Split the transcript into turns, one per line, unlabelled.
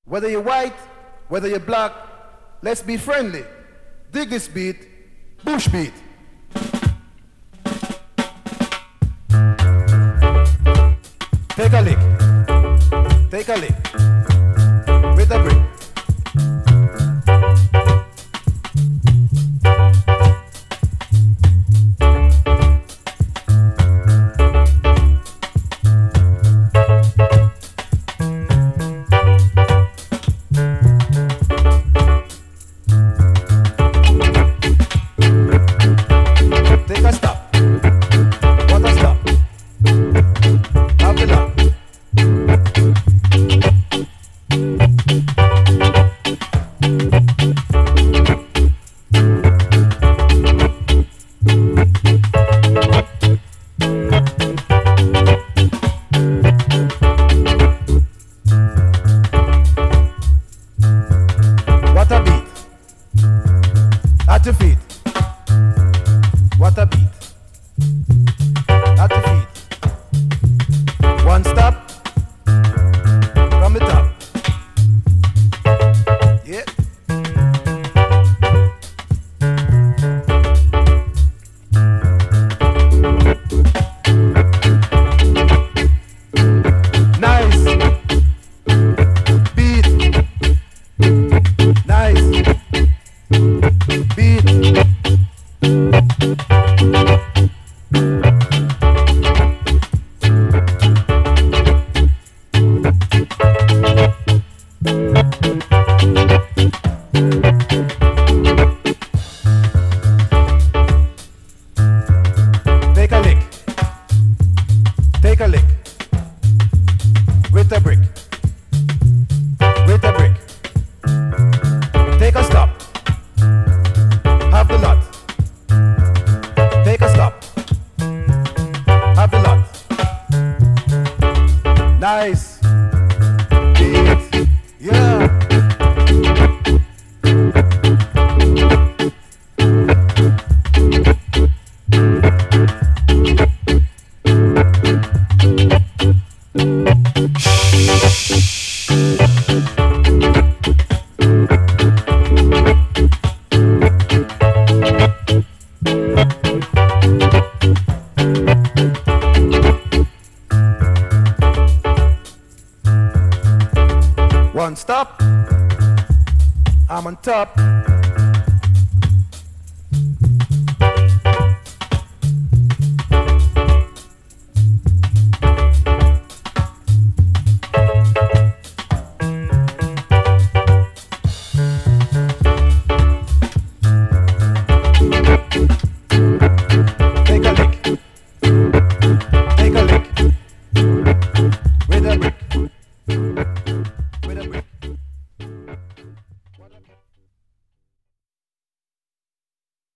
Whether you're white, whether you're black, let's be friendly. Dig this beat, bush beat. Take a lick. Take a lick. With a brick. Take a stop. What a stop. Have the lot. What a beat. At your feet. What a beat. At your feet. One stop. From the top. Yeah. Nice. Beat. Nice. Beat. Take a lick. Take a lick. With a brick. With a brick. Take a stop. Have the lot. Take a stop. Have the lot. Nice. Beat. Yeah. One stop. I'm on top.